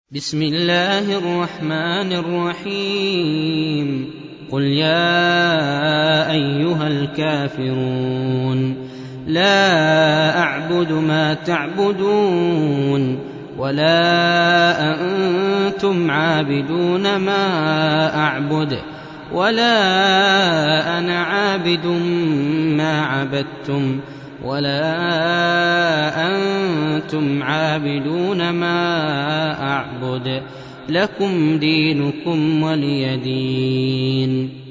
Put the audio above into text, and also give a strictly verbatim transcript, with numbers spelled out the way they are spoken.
بسم الله الرحمن الرحيم قل يا أيها الكافرون لا أعبد ما تعبدون ولا أنتم عابدون ما أعبد ولا أنا عابد ما عبدتم ولا أنتم عابدون ما أعبد لكم دينكم ولي دين.